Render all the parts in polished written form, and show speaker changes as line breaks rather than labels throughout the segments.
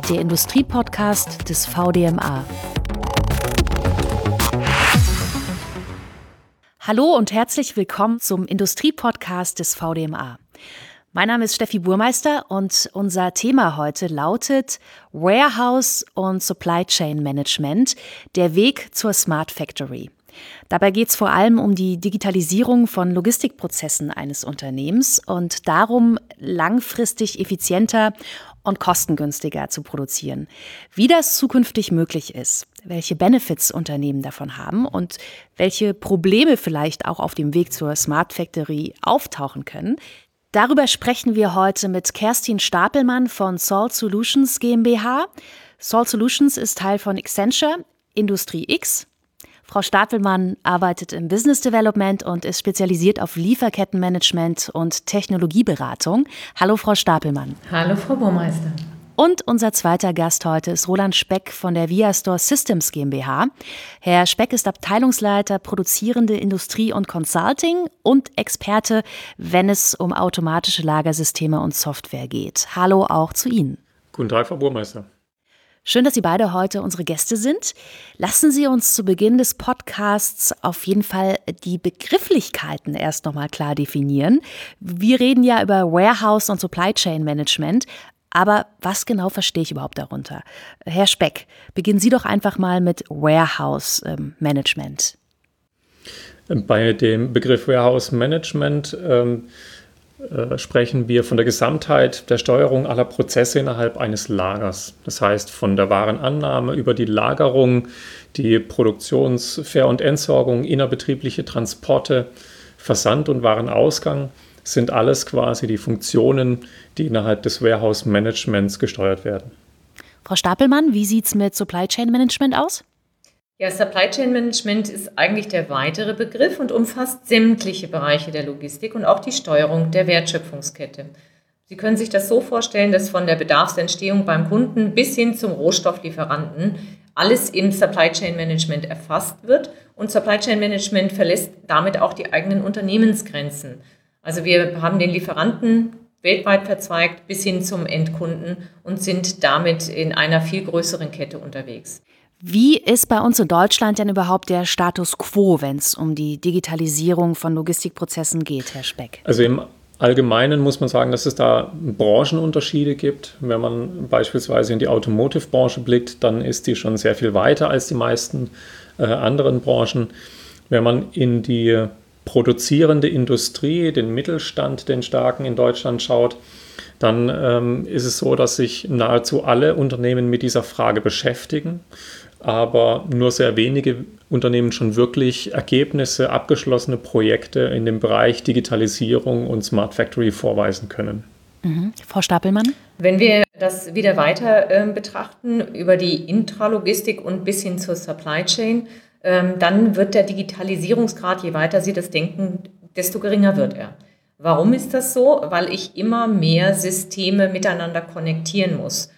der Industriepodcast des VDMA. Hallo und herzlich willkommen zum Industriepodcast des VDMA. Mein Name ist Steffi Burmeister und unser Thema heute lautet Warehouse und Supply Chain Management, der Weg zur Smart Factory. Dabei geht es vor allem um die Digitalisierung von Logistikprozessen eines Unternehmens und darum, langfristig effizienter und kostengünstiger zu produzieren. Wie das zukünftig möglich ist, welche Benefits Unternehmen davon haben und welche Probleme vielleicht auch auf dem Weg zur Smart Factory auftauchen können, darüber sprechen wir heute mit Kerstin Stapelmann von Salt Solutions GmbH. Salt Solutions ist Teil von Accenture, Industrie X. Frau Stapelmann arbeitet im Business Development und ist spezialisiert auf Lieferkettenmanagement und Technologieberatung. Hallo Frau Stapelmann.
Hallo Frau Burmeister.
Und unser zweiter Gast heute ist Roland Speck von der Viastore Systems GmbH. Herr Speck ist Abteilungsleiter produzierende Industrie und Consulting und Experte, wenn es um automatische Lagersysteme und Software geht. Hallo auch zu Ihnen.
Guten Tag, Frau Burmeister.
Schön, dass Sie beide heute unsere Gäste sind. Lassen Sie uns zu Beginn des Podcasts auf jeden Fall die Begrifflichkeiten erst nochmal klar definieren. Wir reden ja über Warehouse und Supply Chain Management. Aber was genau verstehe ich überhaupt darunter? Herr Speck, beginnen Sie doch einfach mal mit Warehouse Management.
Bei dem Begriff Warehouse Management sprechen wir von der Gesamtheit der Steuerung aller Prozesse innerhalb eines Lagers. Das heißt, von der Warenannahme über die Lagerung, die Produktionsver- und Entsorgung, innerbetriebliche Transporte, Versand und Warenausgang sind alles quasi die Funktionen, die innerhalb des Warehouse-Managements gesteuert werden.
Frau Stapelmann, wie sieht es mit Supply Chain Management aus?
Ja, Supply Chain Management ist eigentlich der weitere Begriff und umfasst sämtliche Bereiche der Logistik und auch die Steuerung der Wertschöpfungskette. Sie können sich das so vorstellen, dass von der Bedarfsentstehung beim Kunden bis hin zum Rohstofflieferanten alles im Supply Chain Management erfasst wird und Supply Chain Management verlässt damit auch die eigenen Unternehmensgrenzen. Also wir haben den Lieferanten weltweit verzweigt bis hin zum Endkunden und sind damit in einer viel größeren Kette unterwegs.
Wie ist bei uns in Deutschland denn überhaupt der Status quo, wenn es um die Digitalisierung von Logistikprozessen geht, Herr Speck?
Also im Allgemeinen muss man sagen, dass es da Branchenunterschiede gibt. Wenn man beispielsweise in die Automotive-Branche blickt, dann ist die schon sehr viel weiter als die meisten anderen Branchen. Wenn man in die produzierende Industrie, den Mittelstand, den starken in Deutschland schaut, dann ist es so, dass sich nahezu alle Unternehmen mit dieser Frage beschäftigen, aber nur sehr wenige Unternehmen schon wirklich Ergebnisse, abgeschlossene Projekte in dem Bereich Digitalisierung und Smart Factory vorweisen können.
Frau Stapelmann?
Wenn wir das wieder weiter betrachten, über die Intralogistik und bis hin zur Supply Chain, dann wird der Digitalisierungsgrad, je weiter Sie das denken, desto geringer wird er. Warum ist das so? Weil ich immer mehr Systeme miteinander konnektieren muss.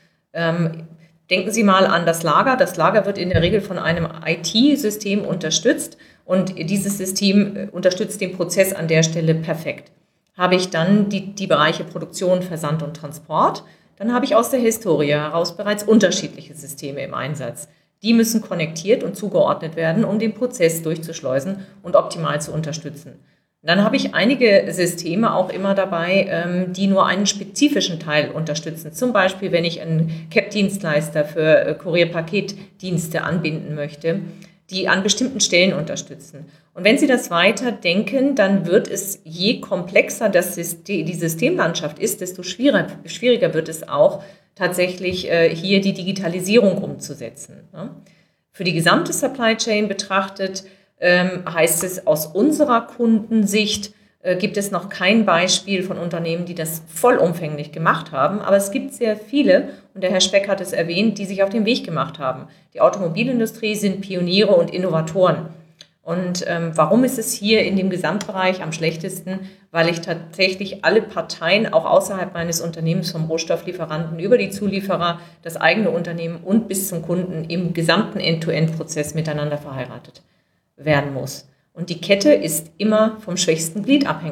Denken Sie mal an das Lager. Das Lager wird in der Regel von einem IT-System unterstützt und dieses System unterstützt den Prozess an der Stelle perfekt. Habe ich dann die Bereiche Produktion, Versand und Transport, dann habe ich aus der Historie heraus bereits unterschiedliche Systeme im Einsatz. Die müssen konnektiert und zugeordnet werden, um den Prozess durchzuschleusen und optimal zu unterstützen. Dann habe ich einige Systeme auch immer dabei, die nur einen spezifischen Teil unterstützen. Zum Beispiel, wenn ich einen CAP-Dienstleister für Kurierpaketdienste anbinden möchte, die an bestimmten Stellen unterstützen. Und wenn Sie das weiter denken, dann wird es, je komplexer die Systemlandschaft ist, desto schwieriger wird es auch, tatsächlich hier die Digitalisierung umzusetzen. Für die gesamte Supply Chain betrachtet, heißt es aus unserer Kundensicht, gibt es noch kein Beispiel von Unternehmen, die das vollumfänglich gemacht haben. Aber es gibt sehr viele, und der Herr Speck hat es erwähnt, die sich auf den Weg gemacht haben. Die Automobilindustrie sind Pioniere und Innovatoren. Und warum ist es hier in dem Gesamtbereich am schlechtesten? Weil ich tatsächlich alle Parteien, auch außerhalb meines Unternehmens, vom Rohstofflieferanten über die Zulieferer, das eigene Unternehmen und bis zum Kunden im gesamten End-to-End-Prozess miteinander verheiratet werden muss. Und die Kette ist immer vom schwächsten Glied abhängig.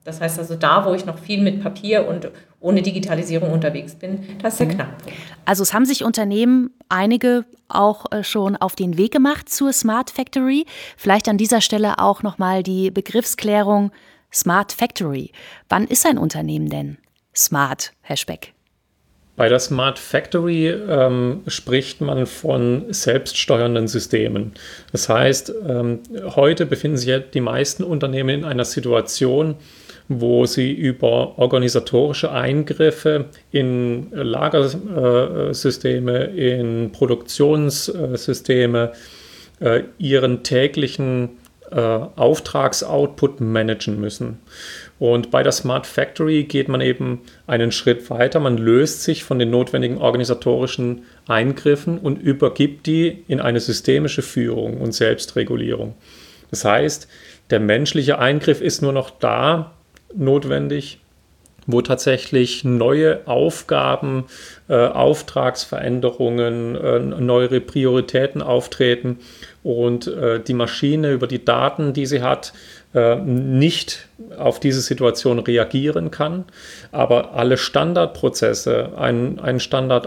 Das heißt also, da, wo ich noch viel mit Papier und ohne Digitalisierung unterwegs bin, das ist der Knackpunkt.
Also es haben sich Unternehmen, einige auch schon auf den Weg gemacht zur Smart Factory. Vielleicht an dieser Stelle auch nochmal die Begriffsklärung Smart Factory. Wann ist ein Unternehmen denn smart, Herr Speck?
Bei der Smart Factory spricht man von selbststeuernden Systemen. Das heißt, heute befinden sich ja die meisten Unternehmen in einer Situation, wo sie über organisatorische Eingriffe in Lagersysteme, in Produktionssysteme ihren täglichen Auftragsoutput managen müssen. Und bei der Smart Factory geht man eben einen Schritt weiter. Man löst sich von den notwendigen organisatorischen Eingriffen und übergibt die in eine systemische Führung und Selbstregulierung. Das heißt, der menschliche Eingriff ist nur noch da notwendig, wo tatsächlich neue Aufgaben, Auftragsveränderungen, neue Prioritäten auftreten und die Maschine über die Daten, die sie hat, nicht auf diese Situation reagieren kann, aber alle Standardprozesse, ein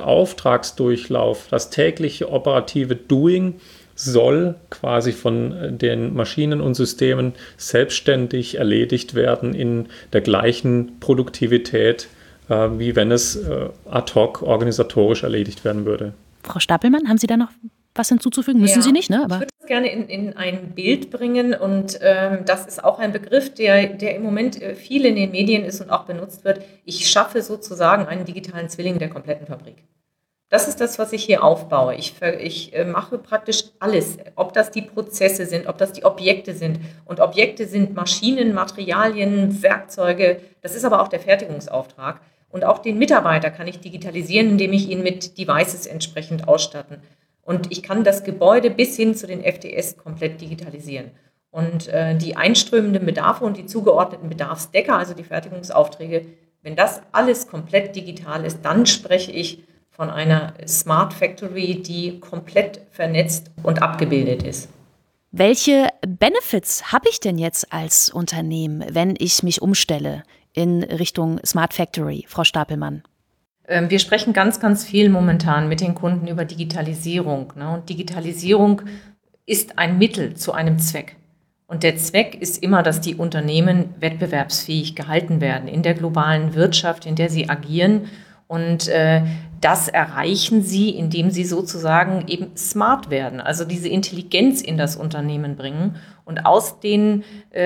Standardauftragsdurchlauf, das tägliche operative Doing soll quasi von den Maschinen und Systemen selbstständig erledigt werden in der gleichen Produktivität, wie wenn es ad hoc organisatorisch erledigt werden würde.
Frau Stapelmann, haben Sie da noch was hinzuzufügen? Müssen Sie nicht, ne?
Aber ich würde es gerne in ein Bild bringen und das ist auch ein Begriff, der im Moment viel in den Medien ist und auch benutzt wird. Ich schaffe sozusagen einen digitalen Zwilling der kompletten Fabrik. Das ist das, was ich hier aufbaue. Ich mache praktisch alles, ob das die Prozesse sind, ob das die Objekte sind. Und Objekte sind Maschinen, Materialien, Werkzeuge. Das ist aber auch der Fertigungsauftrag. Und auch den Mitarbeiter kann ich digitalisieren, indem ich ihn mit Devices entsprechend ausstatten. Und ich kann das Gebäude bis hin zu den FTS komplett digitalisieren. Und die einströmenden Bedarfe und die zugeordneten Bedarfsdecker, also die Fertigungsaufträge, wenn das alles komplett digital ist, dann spreche ich von einer Smart Factory, die komplett vernetzt und abgebildet ist.
Welche Benefits habe ich denn jetzt als Unternehmen, wenn ich mich umstelle in Richtung Smart Factory, Frau Stapelmann?
Wir sprechen ganz, ganz viel momentan mit den Kunden über Digitalisierung. Und Digitalisierung ist ein Mittel zu einem Zweck. Und der Zweck ist immer, dass die Unternehmen wettbewerbsfähig gehalten werden in der globalen Wirtschaft, in der sie agieren. Und das erreichen sie, indem sie sozusagen eben smart werden, also diese Intelligenz in das Unternehmen bringen und aus diesem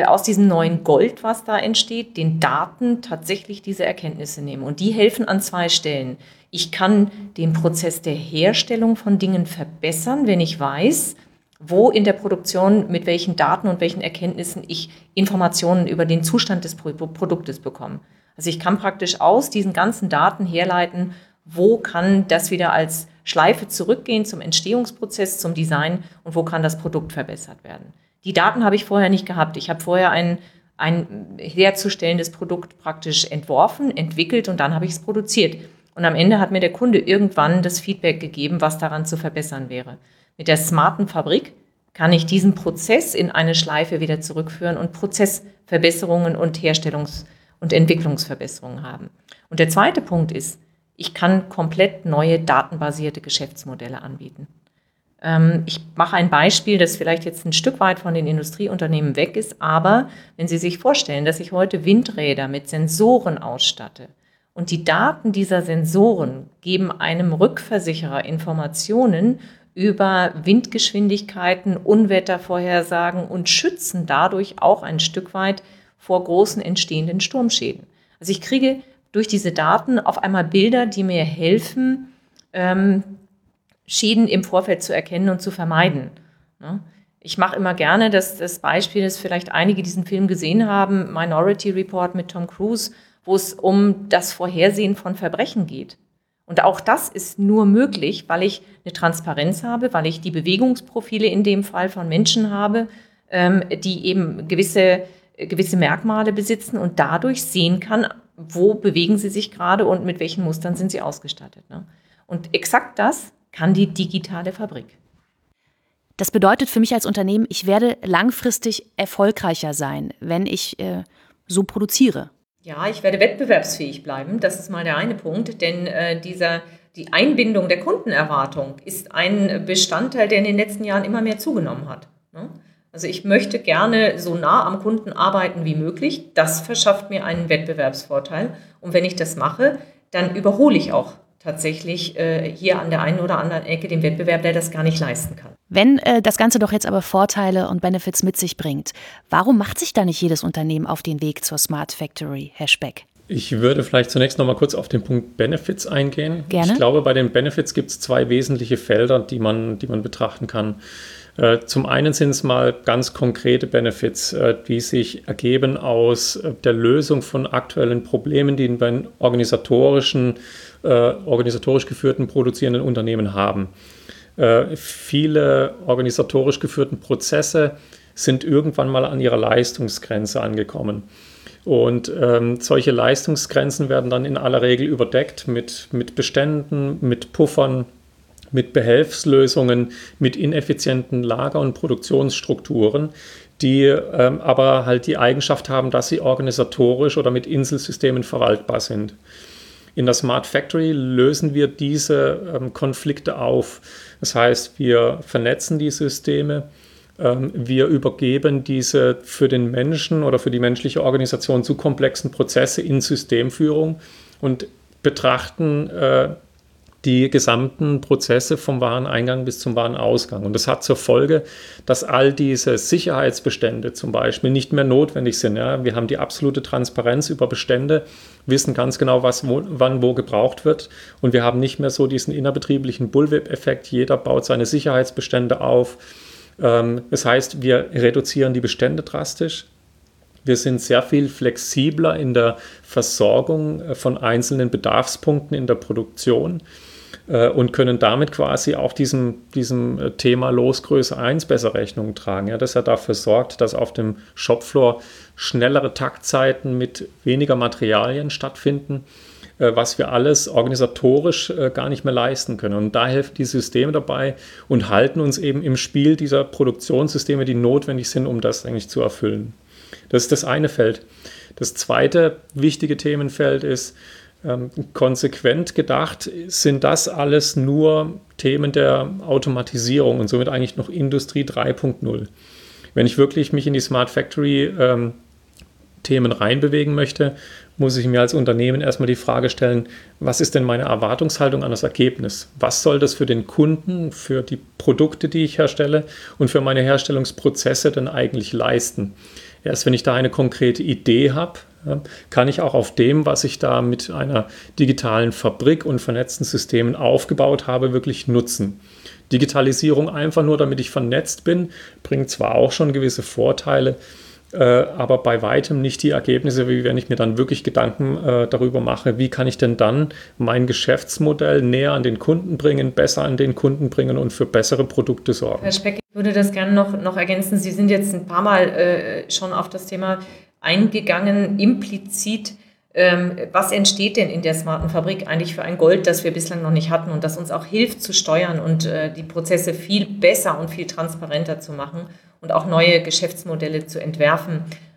neuen Gold, was da entsteht, den Daten tatsächlich diese Erkenntnisse nehmen. Und die helfen an zwei Stellen. Ich kann den Prozess der Herstellung von Dingen verbessern, wenn ich weiß, wo in der Produktion mit welchen Daten und welchen Erkenntnissen ich Informationen über den Zustand des Produktes bekomme. Also ich kann praktisch aus diesen ganzen Daten herleiten, wo kann das wieder als Schleife zurückgehen zum Entstehungsprozess, zum Design und wo kann das Produkt verbessert werden. Die Daten habe ich vorher nicht gehabt. Ich habe vorher ein herzustellendes Produkt praktisch entworfen, entwickelt und dann habe ich es produziert. Und am Ende hat mir der Kunde irgendwann das Feedback gegeben, was daran zu verbessern wäre. Mit der smarten Fabrik kann ich diesen Prozess in eine Schleife wieder zurückführen und Prozessverbesserungen und Herstellungs- und Entwicklungsverbesserungen haben. Und der zweite Punkt ist, ich kann komplett neue datenbasierte Geschäftsmodelle anbieten. Ich mache ein Beispiel, das vielleicht jetzt ein Stück weit von den Industrieunternehmen weg ist, aber wenn Sie sich vorstellen, dass ich heute Windräder mit Sensoren ausstatte und die Daten dieser Sensoren geben einem Rückversicherer Informationen über Windgeschwindigkeiten, Unwettervorhersagen und schützen dadurch auch ein Stück weit vor großen entstehenden Sturmschäden. Also ich kriege durch diese Daten auf einmal Bilder, die mir helfen, Schäden im Vorfeld zu erkennen und zu vermeiden. Ich mache immer gerne das Beispiel, das vielleicht einige diesen Film gesehen haben, Minority Report mit Tom Cruise, wo es um das Vorhersehen von Verbrechen geht. Und auch das ist nur möglich, weil ich eine Transparenz habe, weil ich die Bewegungsprofile in dem Fall von Menschen habe, die eben gewisse Merkmale besitzen und dadurch sehen kann, wo bewegen sie sich gerade und mit welchen Mustern sind sie ausgestattet. Und exakt das kann die digitale Fabrik.
Das bedeutet für mich als Unternehmen, ich werde langfristig erfolgreicher sein, wenn ich so produziere?
Ja, ich werde wettbewerbsfähig bleiben. Das ist mal der eine Punkt, denn die Einbindung der Kundenerwartung ist ein Bestandteil, der in den letzten Jahren immer mehr zugenommen hat. Ne? Also ich möchte gerne so nah am Kunden arbeiten wie möglich. Das verschafft mir einen Wettbewerbsvorteil. Und wenn ich das mache, dann überhole ich auch tatsächlich hier an der einen oder anderen Ecke den Wettbewerb, der das gar nicht leisten kann.
Wenn das Ganze doch jetzt aber Vorteile und Benefits mit sich bringt, warum macht sich da nicht jedes Unternehmen auf den Weg zur Smart Factory, Herr Speck?
Ich würde vielleicht zunächst noch mal kurz auf den Punkt Benefits eingehen.
Gerne.
Ich glaube, bei den Benefits gibt es 2 wesentliche Felder, die man betrachten kann. Zum einen sind es mal ganz konkrete Benefits, die sich ergeben aus der Lösung von aktuellen Problemen, die bei organisatorisch geführten produzierenden Unternehmen haben. Viele organisatorisch geführten Prozesse sind irgendwann mal an ihrer Leistungsgrenze angekommen. Und solche Leistungsgrenzen werden dann in aller Regel überdeckt mit Beständen, mit Puffern, mit Behelfslösungen, mit ineffizienten Lager- und Produktionsstrukturen, die aber halt die Eigenschaft haben, dass sie organisatorisch oder mit Inselsystemen verwaltbar sind. In der Smart Factory lösen wir diese Konflikte auf. Das heißt, wir vernetzen die Systeme, wir übergeben diese für den Menschen oder für die menschliche Organisation zu komplexen Prozesse in Systemführung und betrachten die gesamten Prozesse vom Wareneingang bis zum Warenausgang. Und das hat zur Folge, dass all diese Sicherheitsbestände zum Beispiel nicht mehr notwendig sind. Ja? Wir haben die absolute Transparenz über Bestände, wissen ganz genau, was wann wo gebraucht wird. Und wir haben nicht mehr so diesen innerbetrieblichen Bullwhip-Effekt. Jeder baut seine Sicherheitsbestände auf. Das heißt, wir reduzieren die Bestände drastisch. Wir sind sehr viel flexibler in der Versorgung von einzelnen Bedarfspunkten in der Produktion und können damit quasi auch diesem Thema Losgröße 1 besser Rechnung tragen. Ja, das ja dafür sorgt, dass auf dem Shopfloor schnellere Taktzeiten mit weniger Materialien stattfinden, was wir alles organisatorisch gar nicht mehr leisten können. Und da helfen die Systeme dabei und halten uns eben im Spiel dieser Produktionssysteme, die notwendig sind, um das eigentlich zu erfüllen. Das ist das eine Feld. Das zweite wichtige Themenfeld ist, konsequent gedacht, sind das alles nur Themen der Automatisierung und somit eigentlich noch Industrie 3.0. Wenn ich wirklich mich in die Smart Factory Themen reinbewegen möchte, muss ich mir als Unternehmen erstmal die Frage stellen, was ist denn meine Erwartungshaltung an das Ergebnis? Was soll das für den Kunden, für die Produkte, die ich herstelle und für meine Herstellungsprozesse denn eigentlich leisten? Erst wenn ich da eine konkrete Idee habe, kann ich auch auf dem, was ich da mit einer digitalen Fabrik und vernetzten Systemen aufgebaut habe, wirklich nutzen. Digitalisierung einfach nur, damit ich vernetzt bin, bringt zwar auch schon gewisse Vorteile, aber bei weitem nicht die Ergebnisse, wie wenn ich mir dann wirklich Gedanken darüber mache, wie kann ich denn dann mein Geschäftsmodell näher an den Kunden bringen, besser an den Kunden bringen und für bessere Produkte sorgen.
Herr Speck, ich würde das gerne noch ergänzen. Sie sind jetzt ein paar Mal schon auf das Thema eingegangen, implizit. Was entsteht denn in der smarten Fabrik eigentlich für ein Gold, das wir bislang noch nicht hatten und das uns auch hilft zu steuern und die Prozesse viel besser und viel transparenter zu machen und auch neue Geschäftsmodelle zu entwerfen?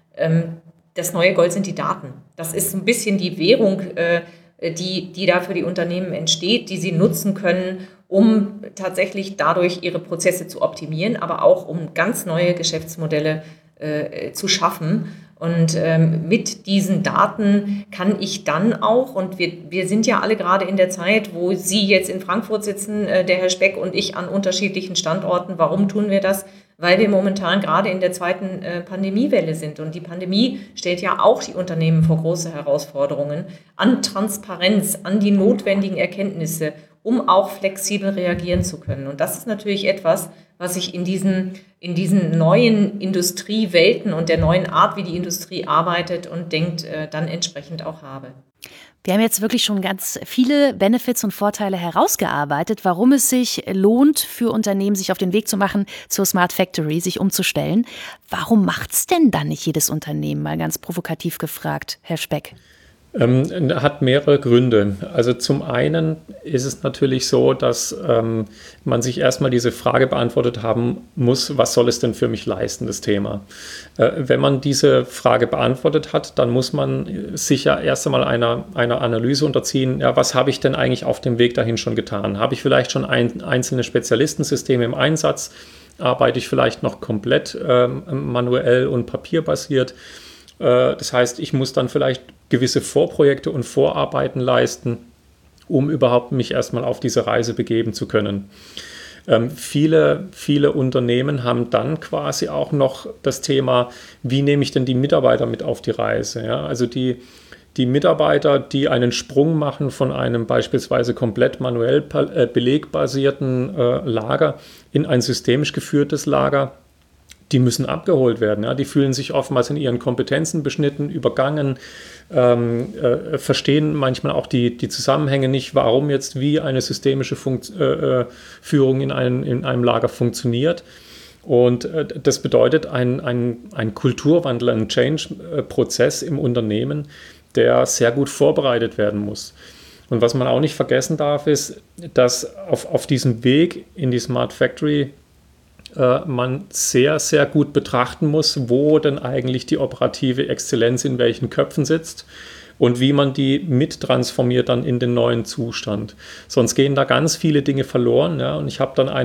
Das neue Gold sind die Daten. Das ist so ein bisschen die Währung, die da für die Unternehmen entsteht, die sie nutzen können, um tatsächlich dadurch ihre Prozesse zu optimieren, aber auch um ganz neue Geschäftsmodelle zu schaffen. Und mit diesen Daten kann ich dann auch, und wir sind ja alle gerade in der Zeit, wo Sie jetzt in Frankfurt sitzen, der Herr Speck und ich an unterschiedlichen Standorten. Warum tun wir das? Weil wir momentan gerade in der zweiten Pandemiewelle sind. Und die Pandemie stellt ja auch die Unternehmen vor große Herausforderungen an Transparenz, an die notwendigen Erkenntnisse, um auch flexibel reagieren zu können. Und das ist natürlich etwas, was ich in diesen neuen Industriewelten und der neuen Art, wie die Industrie arbeitet und denkt, dann entsprechend auch habe.
Wir haben jetzt wirklich schon ganz viele Benefits und Vorteile herausgearbeitet, warum es sich lohnt, für Unternehmen sich auf den Weg zu machen, zur Smart Factory, sich umzustellen. Warum macht es denn dann nicht jedes Unternehmen, mal ganz provokativ gefragt, Herr Speck?
Hat mehrere Gründe. Also zum einen ist es natürlich so, dass man sich erstmal diese Frage beantwortet haben muss, was soll es denn für mich leisten, das Thema? Wenn man diese Frage beantwortet hat, dann muss man sich ja erst einmal einer Analyse unterziehen, ja, was habe ich denn eigentlich auf dem Weg dahin schon getan? Habe ich vielleicht schon einzelne Spezialistensysteme im Einsatz? Arbeite ich vielleicht noch komplett manuell und papierbasiert? Das heißt, ich muss dann vielleicht gewisse Vorprojekte und Vorarbeiten leisten, um überhaupt mich erstmal auf diese Reise begeben zu können. Viele Unternehmen haben dann quasi auch noch das Thema, wie nehme ich denn die Mitarbeiter mit auf die Reise? Ja? Also die Mitarbeiter, die einen Sprung machen von einem beispielsweise komplett manuell belegbasierten Lager in ein systemisch geführtes Lager, die müssen abgeholt werden. Ja? Die fühlen sich oftmals in ihren Kompetenzen beschnitten, übergangen, verstehen manchmal auch die Zusammenhänge nicht, warum jetzt wie eine systemische Führung in einem Lager funktioniert. Und das bedeutet ein Kulturwandel, ein Change-Prozess im Unternehmen, der sehr gut vorbereitet werden muss. Und was man auch nicht vergessen darf, ist, dass auf diesem Weg in die Smart Factory man sehr, sehr gut betrachten muss, wo denn eigentlich die operative Exzellenz in welchen Köpfen sitzt und wie man die mittransformiert dann in den neuen Zustand. Sonst gehen da ganz viele Dinge verloren, ja, und ich habe dann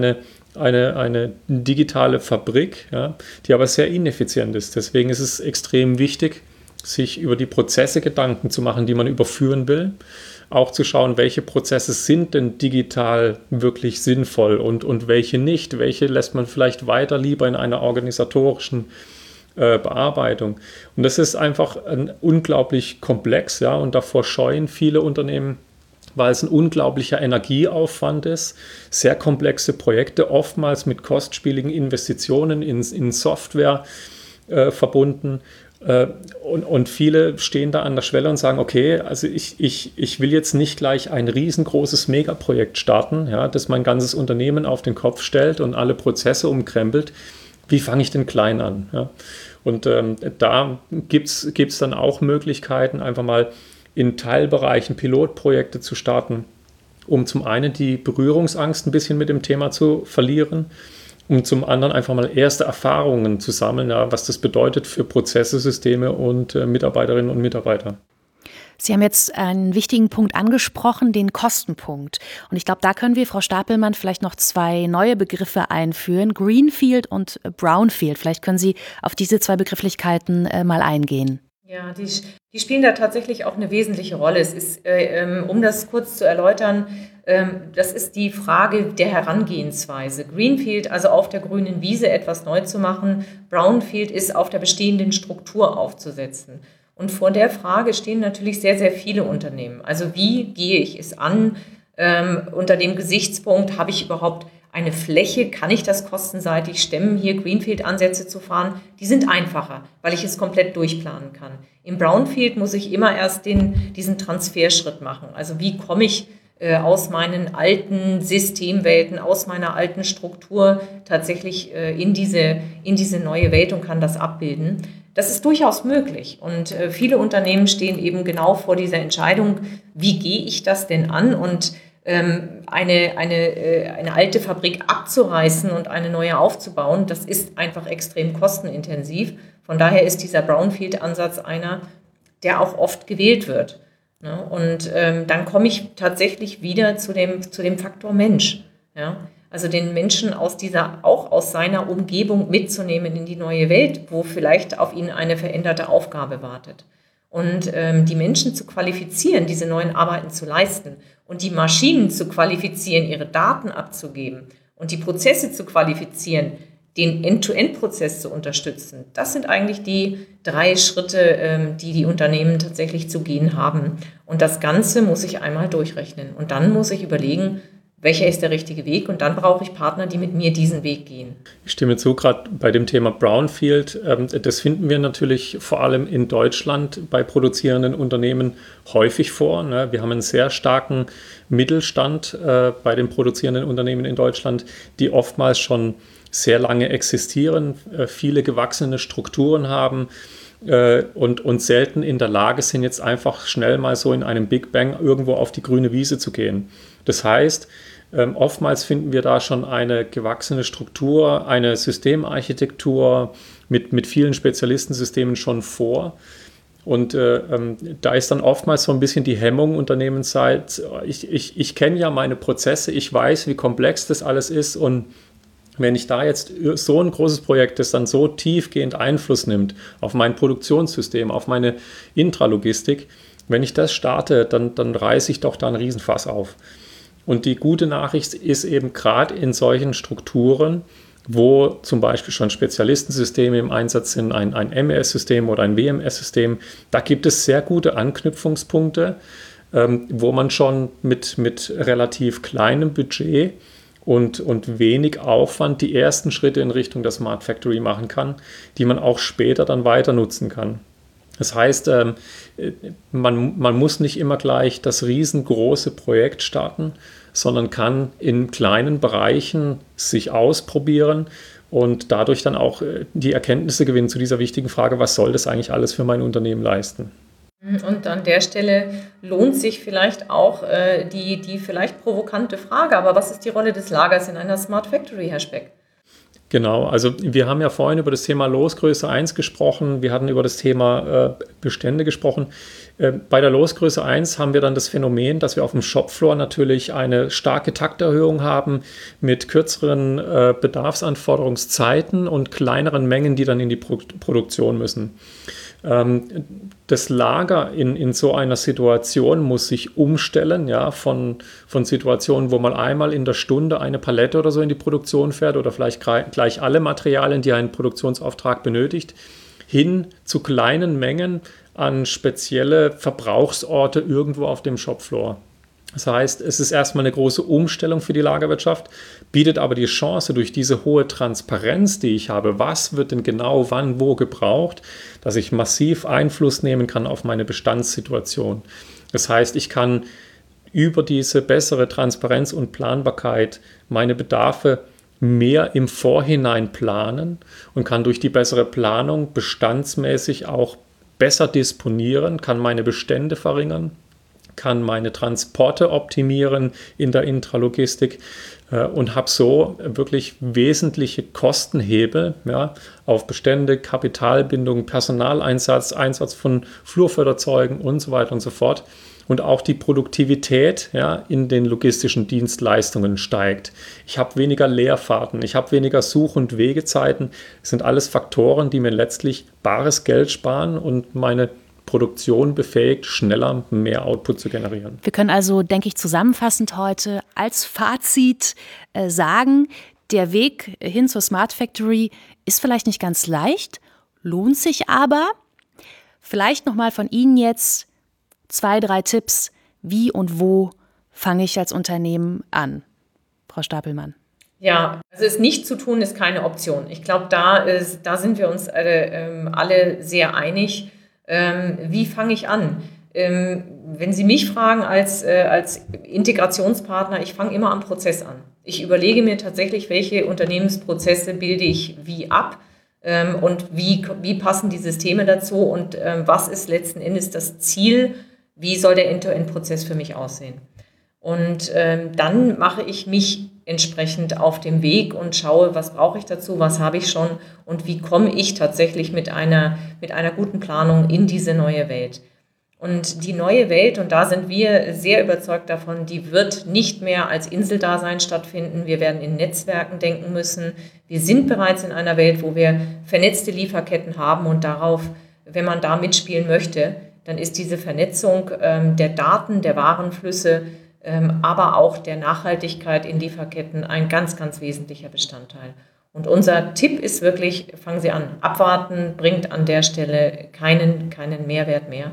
eine digitale Fabrik, ja, die aber sehr ineffizient ist. Deswegen ist es extrem wichtig, sich über die Prozesse Gedanken zu machen, die man überführen will. Auch zu schauen, welche Prozesse sind denn digital wirklich sinnvoll und welche nicht. Welche lässt man vielleicht weiter lieber in einer organisatorischen Bearbeitung. Und das ist einfach unglaublich komplex, ja, und davor scheuen viele Unternehmen, weil es ein unglaublicher Energieaufwand ist, sehr komplexe Projekte, oftmals mit kostspieligen Investitionen in Software verbunden. Und viele stehen da an der Schwelle und sagen, okay, also ich will jetzt nicht gleich ein riesengroßes Megaprojekt starten, ja, das mein ganzes Unternehmen auf den Kopf stellt und alle Prozesse umkrempelt. Wie fange ich denn klein an? Ja? Und da gibt's dann auch Möglichkeiten, einfach mal in Teilbereichen Pilotprojekte zu starten, um zum einen die Berührungsangst ein bisschen mit dem Thema zu verlieren, um zum anderen einfach mal erste Erfahrungen zu sammeln, ja, was das bedeutet für Prozesse, Systeme und Mitarbeiterinnen und Mitarbeiter.
Sie haben jetzt einen wichtigen Punkt angesprochen, den Kostenpunkt. Und ich glaube, da können wir, Frau Stapelmann, vielleicht noch 2 neue Begriffe einführen, Greenfield und Brownfield. Vielleicht können Sie auf diese 2 Begrifflichkeiten mal eingehen.
Ja, die spielen da tatsächlich auch eine wesentliche Rolle. Es ist, um das kurz zu erläutern, das ist die Frage der Herangehensweise. Greenfield, also auf der grünen Wiese etwas neu zu machen. Brownfield ist auf der bestehenden Struktur aufzusetzen. Und vor der Frage stehen natürlich sehr, sehr viele Unternehmen. Also wie gehe ich es an? Unter dem Gesichtspunkt, habe ich überhaupt eine Fläche? Kann ich das kostenseitig stemmen, hier Greenfield-Ansätze zu fahren? Die sind einfacher, weil ich es komplett durchplanen kann. Im Brownfield muss ich immer erst diesen Transferschritt machen. Also wie komme ich aus meinen alten Systemwelten, aus meiner alten Struktur tatsächlich in diese neue Welt und kann das abbilden. Das ist durchaus möglich und viele Unternehmen stehen eben genau vor dieser Entscheidung, wie gehe ich das denn an und eine alte Fabrik abzureißen und eine neue aufzubauen, das ist einfach extrem kostenintensiv. Von daher ist dieser Brownfield-Ansatz einer, der auch oft gewählt wird. Ne? Und dann komme ich tatsächlich wieder zu dem Faktor Mensch. Ja? Also den Menschen auch aus seiner Umgebung mitzunehmen in die neue Welt, wo vielleicht auf ihn eine veränderte Aufgabe wartet. Und die Menschen zu qualifizieren, diese neuen Arbeiten zu leisten und die Maschinen zu qualifizieren, ihre Daten abzugeben und die Prozesse zu qualifizieren, den End-to-End-Prozess zu unterstützen. Das sind eigentlich die 3 Schritte, die Unternehmen tatsächlich zu gehen haben. Und das Ganze muss ich einmal durchrechnen. Und dann muss ich überlegen, welcher ist der richtige Weg? Und dann brauche ich Partner, die mit mir diesen Weg gehen.
Ich stimme zu, gerade bei dem Thema Brownfield. Das finden wir natürlich vor allem in Deutschland bei produzierenden Unternehmen häufig vor. Wir haben einen sehr starken Mittelstand bei den produzierenden Unternehmen in Deutschland, die oftmals schon sehr lange existieren, viele gewachsene Strukturen haben und selten in der Lage sind, jetzt einfach schnell mal so in einem Big Bang irgendwo auf die grüne Wiese zu gehen. Das heißt, oftmals finden wir da schon eine gewachsene Struktur, eine Systemarchitektur mit vielen Spezialistensystemen schon vor. Und da ist dann oftmals so ein bisschen die Hemmung unternehmensseits. Ich kenne ja meine Prozesse, ich weiß, wie komplex das alles ist, und wenn ich da jetzt so ein großes Projekt, das dann so tiefgehend Einfluss nimmt auf mein Produktionssystem, auf meine Intralogistik, wenn ich das starte, dann reiße ich doch da einen Riesenfass auf. Und die gute Nachricht ist eben gerade in solchen Strukturen, wo zum Beispiel schon Spezialistensysteme im Einsatz sind, ein MES-System oder ein WMS-System, da gibt es sehr gute Anknüpfungspunkte, wo man schon mit relativ kleinem Budget und wenig Aufwand die ersten Schritte in Richtung der Smart Factory machen kann, die man auch später dann weiter nutzen kann. Das heißt, man muss nicht immer gleich das riesengroße Projekt starten, sondern kann in kleinen Bereichen sich ausprobieren und dadurch dann auch die Erkenntnisse gewinnen zu dieser wichtigen Frage, was soll das eigentlich alles für mein Unternehmen leisten?
Und an der Stelle lohnt sich vielleicht auch die vielleicht provokante Frage, aber was ist die Rolle des Lagers in einer Smart Factory, Herr Speck?
Genau, also wir haben ja vorhin über das Thema Losgröße 1 gesprochen, wir hatten über das Thema Bestände gesprochen. Bei der Losgröße 1 haben wir dann das Phänomen, dass wir auf dem Shopfloor natürlich eine starke Takterhöhung haben mit kürzeren Bedarfsanforderungszeiten und kleineren Mengen, die dann in die Produktion müssen. Das Lager in so einer Situation muss sich umstellen, ja, von Situationen, wo man einmal in der Stunde eine Palette oder so in die Produktion fährt oder vielleicht gleich alle Materialien, die einen Produktionsauftrag benötigt, hin zu kleinen Mengen an spezielle Verbrauchsorte irgendwo auf dem Shopfloor. Das heißt, es ist erstmal eine große Umstellung für die Lagerwirtschaft, bietet aber die Chance durch diese hohe Transparenz, die ich habe, was wird denn genau wann wo gebraucht, dass ich massiv Einfluss nehmen kann auf meine Bestandssituation. Das heißt, ich kann über diese bessere Transparenz und Planbarkeit meine Bedarfe mehr im Vorhinein planen und kann durch die bessere Planung bestandsmäßig auch besser disponieren, kann meine Bestände verringern, kann meine Transporte optimieren in der Intralogistik und habe so wirklich wesentliche Kostenhebel, ja, auf Bestände, Kapitalbindung, Personaleinsatz, Einsatz von Flurförderzeugen und so weiter und so fort. Und auch die Produktivität, ja, in den logistischen Dienstleistungen steigt. Ich habe weniger Leerfahrten, ich habe weniger Such- und Wegezeiten. Das sind alles Faktoren, die mir letztlich bares Geld sparen und meine Produktion befähigt, schneller mehr Output zu generieren.
Wir können also, denke ich, zusammenfassend heute als Fazit sagen, der Weg hin zur Smart Factory ist vielleicht nicht ganz leicht, lohnt sich aber. Vielleicht nochmal von Ihnen jetzt 2, 3 Tipps, wie und wo fange ich als Unternehmen an? Frau Stapelmann.
Ja, also es nicht zu tun ist keine Option. Ich glaube, da sind wir uns alle sehr einig. Wie fange ich an? Wenn Sie mich fragen als Integrationspartner, ich fange immer am Prozess an. Ich überlege mir tatsächlich, welche Unternehmensprozesse bilde ich wie ab und wie passen die Systeme dazu und was ist letzten Endes das Ziel, wie soll der End-to-End-Prozess für mich aussehen. Und dann mache ich mich entsprechend auf dem Weg und schaue, was brauche ich dazu, was habe ich schon und wie komme ich tatsächlich mit einer guten Planung in diese neue Welt. Und die neue Welt, und da sind wir sehr überzeugt davon, die wird nicht mehr als Inseldasein stattfinden. Wir werden in Netzwerken denken müssen. Wir sind bereits in einer Welt, wo wir vernetzte Lieferketten haben und darauf, wenn man da mitspielen möchte, dann ist diese Vernetzung der Daten, der Warenflüsse, aber auch der Nachhaltigkeit in Lieferketten ein ganz, ganz wesentlicher Bestandteil. Und unser Tipp ist wirklich, fangen Sie an, abwarten bringt an der Stelle keinen Mehrwert mehr.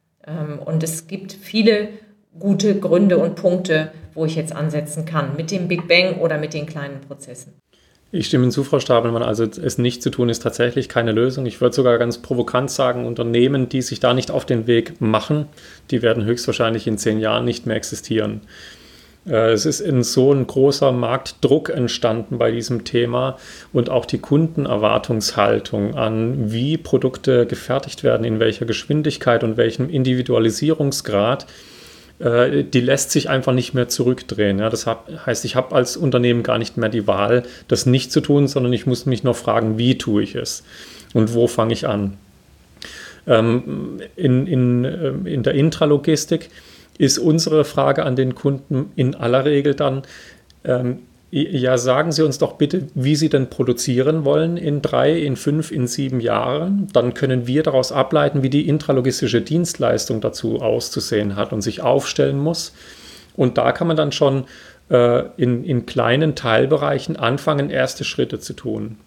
Und es gibt viele gute Gründe und Punkte, wo ich jetzt ansetzen kann, mit dem Big Bang oder mit den kleinen Prozessen.
Ich stimme zu, Frau Stapelmann, also es nicht zu tun ist tatsächlich keine Lösung. Ich würde sogar ganz provokant sagen, Unternehmen, die sich da nicht auf den Weg machen, die werden höchstwahrscheinlich in 10 Jahren nicht mehr existieren. Es ist so ein großer Marktdruck entstanden bei diesem Thema und auch die Kundenerwartungshaltung an, wie Produkte gefertigt werden, in welcher Geschwindigkeit und welchem Individualisierungsgrad, die lässt sich einfach nicht mehr zurückdrehen. Ja, das heißt, ich habe als Unternehmen gar nicht mehr die Wahl, das nicht zu tun, sondern ich muss mich noch fragen, wie tue ich es und wo fange ich an. In der Intralogistik ist unsere Frage an den Kunden in aller Regel dann, ja, sagen Sie uns doch bitte, wie Sie denn produzieren wollen in 3, in 5, in 7 Jahren. Dann können wir daraus ableiten, wie die intralogistische Dienstleistung dazu auszusehen hat und sich aufstellen muss. Und da kann man dann schon in kleinen Teilbereichen anfangen, erste Schritte zu tun.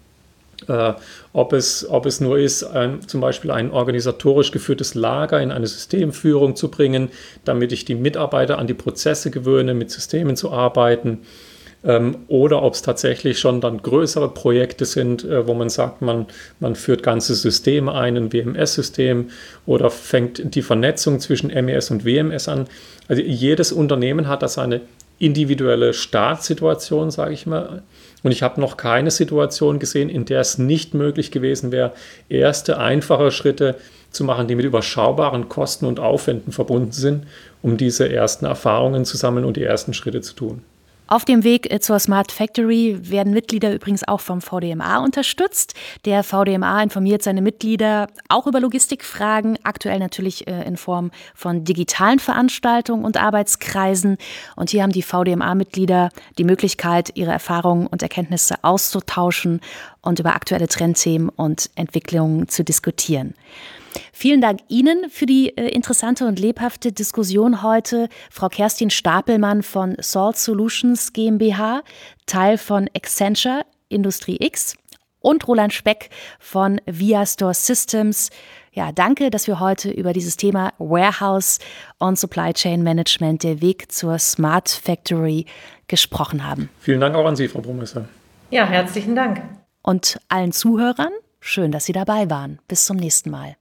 Ob es nur ist, zum Beispiel ein organisatorisch geführtes Lager in eine Systemführung zu bringen, damit ich die Mitarbeiter an die Prozesse gewöhne, mit Systemen zu arbeiten. Oder ob es tatsächlich schon dann größere Projekte sind, wo man sagt, man führt ganze Systeme ein, ein WMS-System oder fängt die Vernetzung zwischen MES und WMS an. Also jedes Unternehmen hat da seine individuelle Startsituation, sage ich mal. Und ich habe noch keine Situation gesehen, in der es nicht möglich gewesen wäre, erste einfache Schritte zu machen, die mit überschaubaren Kosten und Aufwänden verbunden sind, um diese ersten Erfahrungen zu sammeln und die ersten Schritte zu tun.
Auf dem Weg zur Smart Factory werden Mitglieder übrigens auch vom VDMA unterstützt. Der VDMA informiert seine Mitglieder auch über Logistikfragen, aktuell natürlich in Form von digitalen Veranstaltungen und Arbeitskreisen. Und hier haben die VDMA-Mitglieder die Möglichkeit, ihre Erfahrungen und Erkenntnisse auszutauschen und über aktuelle Trendthemen und Entwicklungen zu diskutieren. Vielen Dank Ihnen für die interessante und lebhafte Diskussion heute. Frau Kerstin Stapelmann von Salt Solutions GmbH, Teil von Accenture Industrie X und Roland Speck von Viastore Systems. Ja, danke, dass wir heute über dieses Thema Warehouse und Supply Chain Management, der Weg zur Smart Factory, gesprochen haben.
Vielen Dank auch an Sie, Frau Burmeister.
Ja, herzlichen Dank.
Und allen Zuhörern, schön, dass Sie dabei waren. Bis zum nächsten Mal.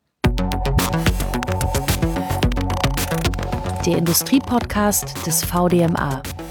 Der Industriepodcast des VDMA.